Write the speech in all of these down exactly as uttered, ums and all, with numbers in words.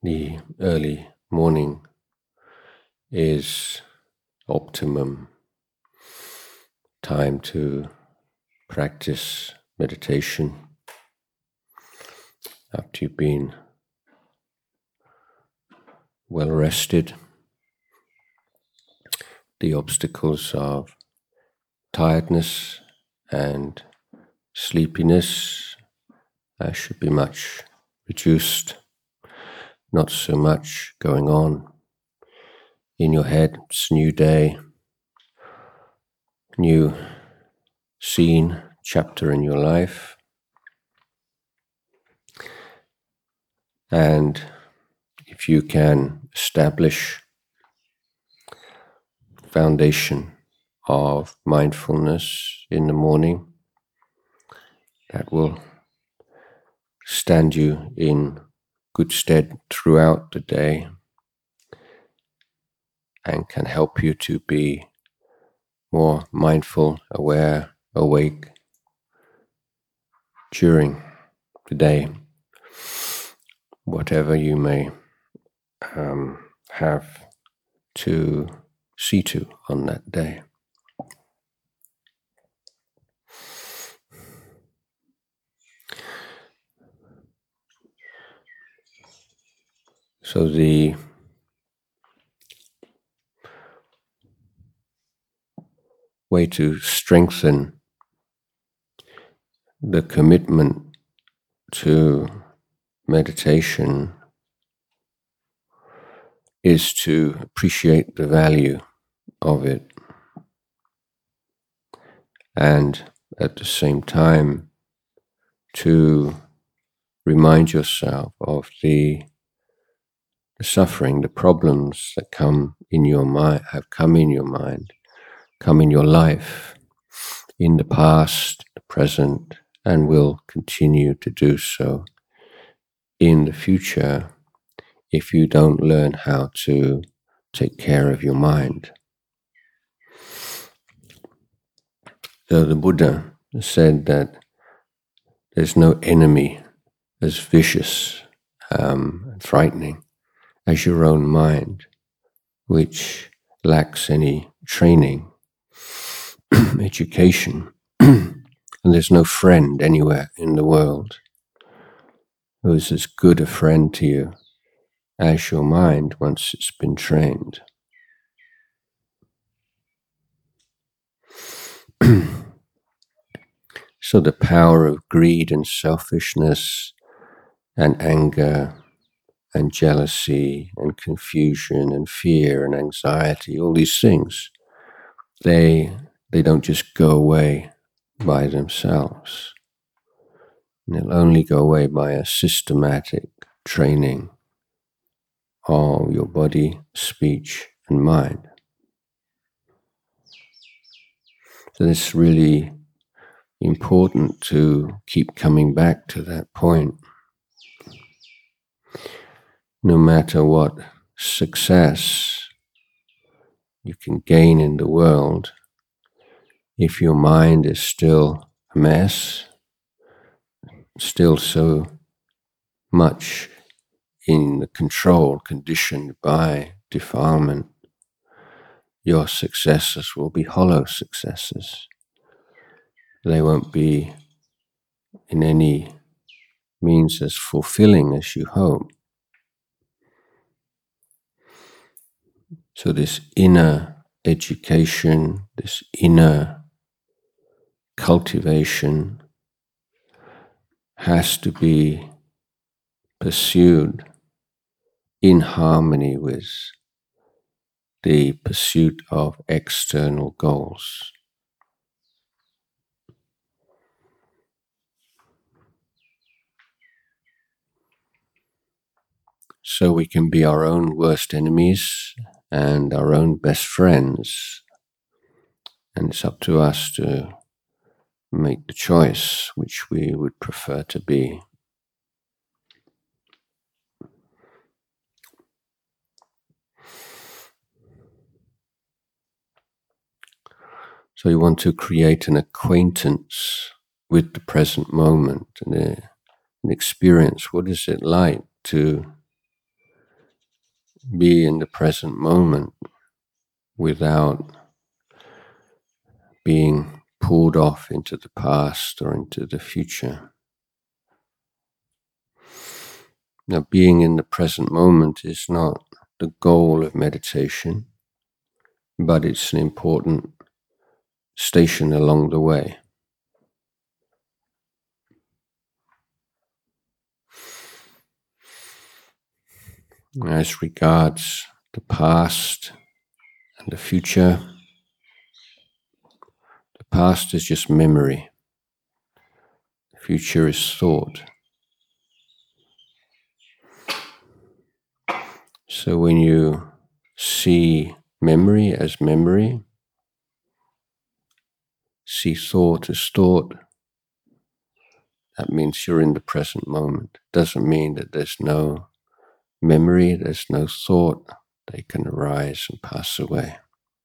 the early morning is optimum time to practice meditation after you've been well rested. The obstacles of tiredness and sleepiness uh, should be much reduced. Not so much going on in your head. It's a new day, new scene, chapter in your life. And if you can establish foundation of mindfulness in the morning, that will stand you in good stead throughout the day and can help you to be more mindful, aware, awake during the day, whatever you may um, have to see to on that day. So the way to strengthen the commitment to meditation is to appreciate the value of it, and at the same time to remind yourself of the The suffering, the problems that come in your mind, have come in your mind, come in your life, in the past, the present, and will continue to do so in the future if you don't learn how to take care of your mind. So the Buddha said that there's no enemy as vicious um, and frightening as your own mind, which lacks any training, education, and there's no friend anywhere in the world who is as good a friend to you as your mind once it's been trained. So the power of greed and selfishness and anger and jealousy and confusion and fear and anxiety, all these things, they they don't just go away by themselves. And they'll only go away by a systematic training of your body, speech, and mind. So it's really important to keep coming back to that point. No matter what success you can gain in the world, if your mind is still a mess, still so much in the control, conditioned by defilement, your successes will be hollow successes. They won't be in any means as fulfilling as you hope. So this inner education, this inner cultivation has to be pursued in harmony with the pursuit of external goals. So we can be our own worst enemies and our own best friends. And it's up to us to make the choice which we would prefer to be. So you want to create an acquaintance with the present moment and, uh, and experience what is it like to be in the present moment without being pulled off into the past or into the future. Now, being in the present moment is not the goal of meditation, but it's an important station along the way. As regards the past and the future, the past is just memory. The future is thought. So when you see memory as memory, see thought as thought, that means you're in the present moment. Doesn't mean that there's no memory, there's no thought. They can arise and pass away.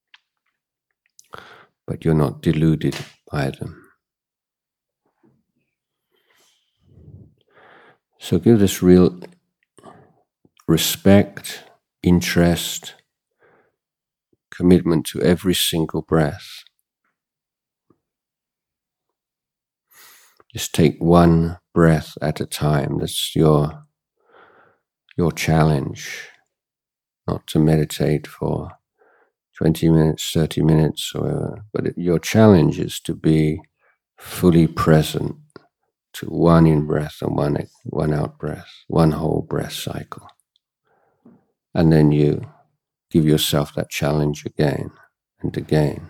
But you're not deluded by them. So give this real respect, interest, commitment to every single breath. Just take one breath at a time. That's your, your challenge. Not to meditate for twenty minutes, thirty minutes, or, but it, your challenge is to be fully present to one in-breath and one, one out-breath, one whole breath cycle. And then you give yourself that challenge again and again.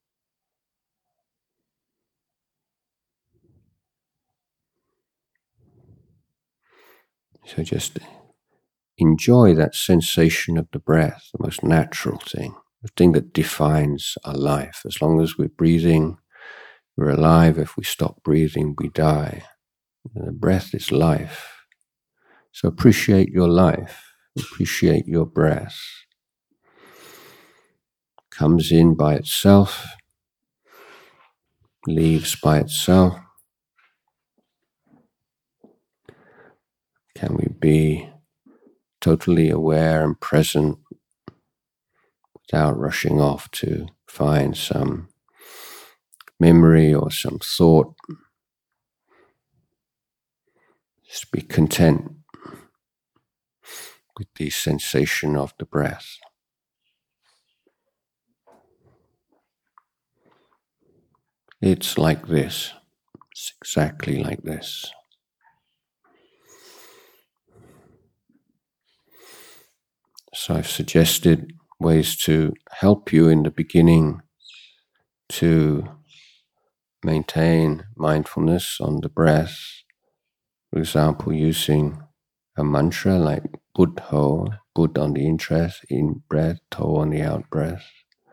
So just enjoy that sensation of the breath, the most natural thing, the thing that defines our life. As long as we're breathing, we're alive. If we stop breathing, we die. And the breath is life. So appreciate your life. Appreciate your breath. Comes in by itself, leaves by itself. Can we be totally aware and present without rushing off to find some memory or some thought? Just be content with the sensation of the breath. It's like this. It's exactly like this. So I've suggested ways to help you in the beginning to maintain mindfulness on the breath. For example, using a mantra like Bud-ho, Bud on the in-breath, in-breath, Ho on the out-breath.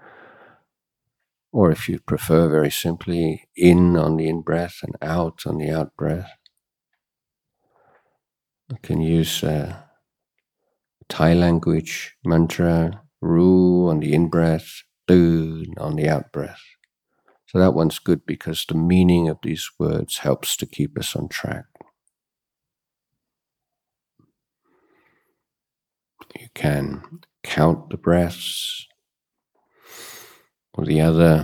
Or if you prefer, very simply, in on the in-breath and out on the out-breath. You can use uh, Thai language mantra, Ru on the in-breath, Du on the out-breath. So that one's good because the meaning of these words helps to keep us on track. You can count the breaths, or the other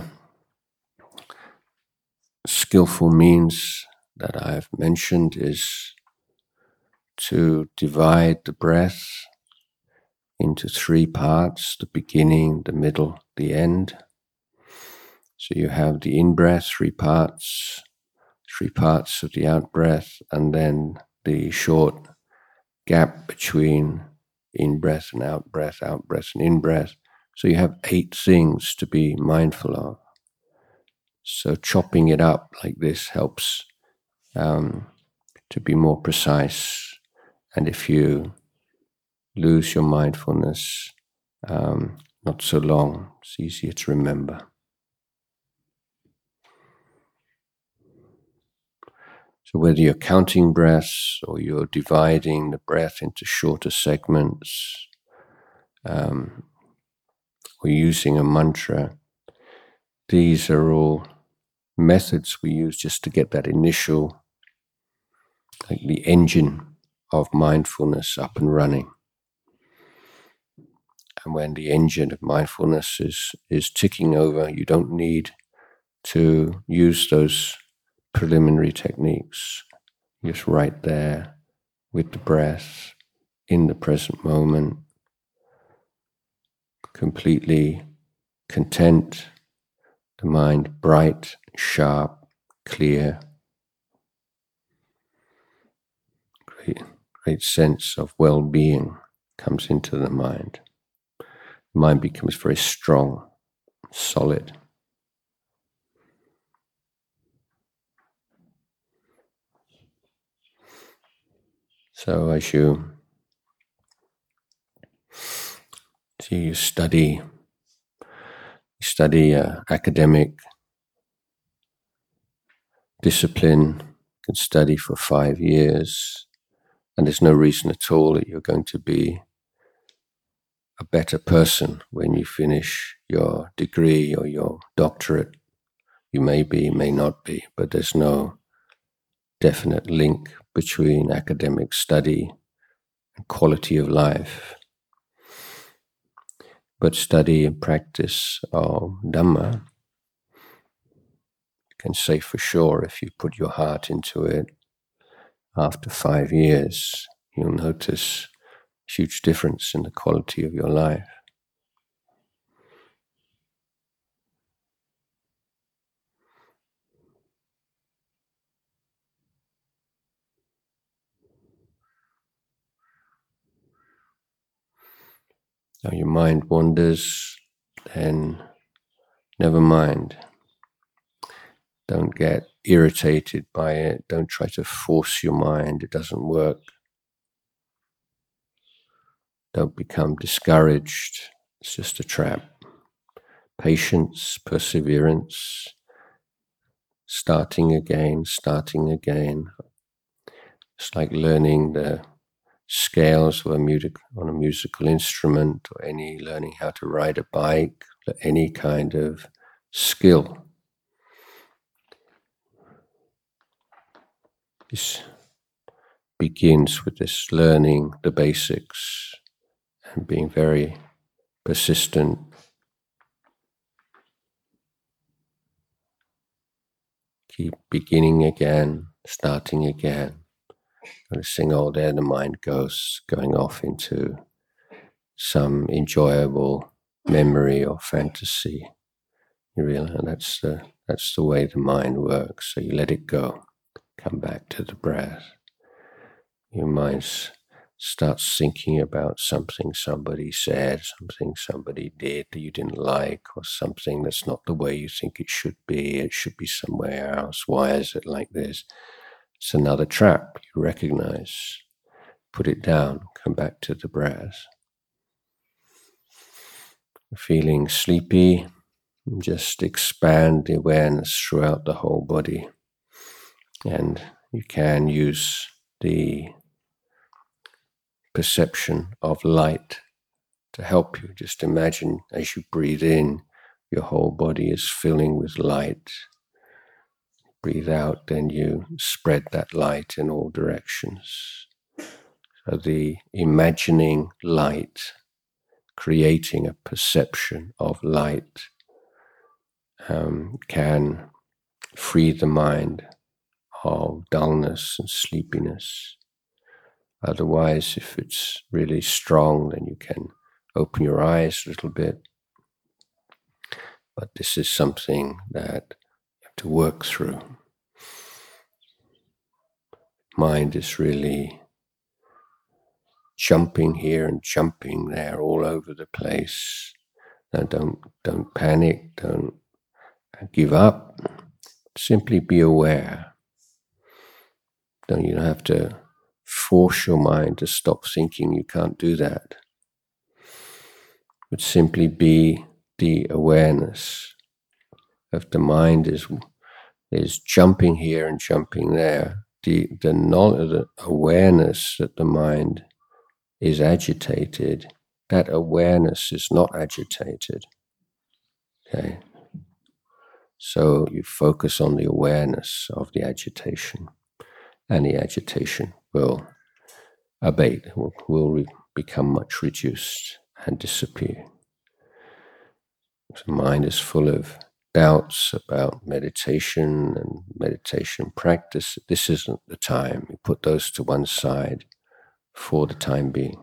skillful means that I've mentioned is to divide the breath into three parts, the beginning, the middle, the end. So you have the in-breath, three parts, three parts of the out-breath, and then the short gap between in-breath and out-breath, out-breath and in-breath. So you have eight things to be mindful of. So chopping it up like this helps um, to be more precise. And if you lose your mindfulness, um, not so long, it's easier to remember. So whether you're counting breaths or you're dividing the breath into shorter segments, um, or using a mantra, these are all methods we use just to get that initial, like the engine of mindfulness up and running. And when the engine of mindfulness is, is ticking over, you don't need to use those preliminary techniques. You're just right there with the breath, in the present moment, completely content, the mind bright, sharp, clear. Great, great sense of well-being comes into the mind. The mind becomes very strong, solid. So as you see, you study, you study uh, academic discipline, you can study for five years, and there's no reason at all that you're going to be a better person when you finish your degree or your doctorate. You may be, may not be, but there's no definite link between academic study and quality of life. But study and practice of Dhamma, you can say for sure, if you put your heart into it, after five years, you'll notice a huge difference in the quality of your life. Now your mind wanders, then never mind. Don't get irritated by it. Don't try to force your mind. It doesn't work. Don't become discouraged. It's just a trap. Patience, perseverance, starting again, starting again. It's like learning the scales of a music, on a musical instrument, or any learning how to ride a bike, or any kind of skill. This begins with this learning the basics and being very persistent. Keep beginning again, starting again. Noticing, oh, there the mind goes, going off into some enjoyable memory or fantasy. You realize that's the, that's the way the mind works. So you let it go. Come back to the breath. Your mind starts thinking about something somebody said, something somebody did that you didn't like, or something that's not the way you think it should be. It should be somewhere else. Why is it like this? It's another trap. You recognize. Put it down. Come back to the breath. Feeling sleepy, just expand the awareness throughout the whole body. And you can use the perception of light to help you. Just imagine as you breathe in, your whole body is filling with light. Breathe out, then you spread that light in all directions. So the imagining light, creating a perception of light, um, can free the mind of dullness and sleepiness. Otherwise, if it's really strong, then you can open your eyes a little bit. But this is something that you have to work through. Mind is really jumping here and jumping there all over the place. Now don't don't panic, don't give up. Simply be aware. Don't you don't have to force your mind to stop thinking. You can't do that. But simply be the awareness of the mind is is jumping here and jumping there. The the knowledge, the awareness that the mind is agitated, that awareness is not agitated. Okay. So you focus on the awareness of the agitation, and the agitation will abate, will, will re- become much reduced. and disappear. The mind is full of doubts about meditation and meditation practice. This isn't the time. You put those to one side for the time being.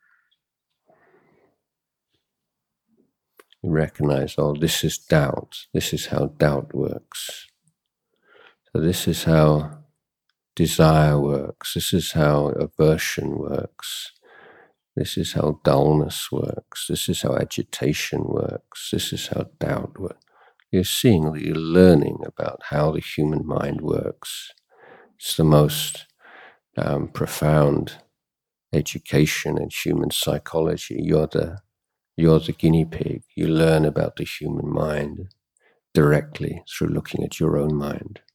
You recognize, oh, this is doubt. This is how doubt works. So this is how desire works. This is how aversion works. This is how dullness works. This is how agitation works. This is how doubt works. You're seeing that you're learning about how the human mind works. It's the most um, profound education in human psychology. You're the, you're the guinea pig. You learn about the human mind directly through looking at your own mind.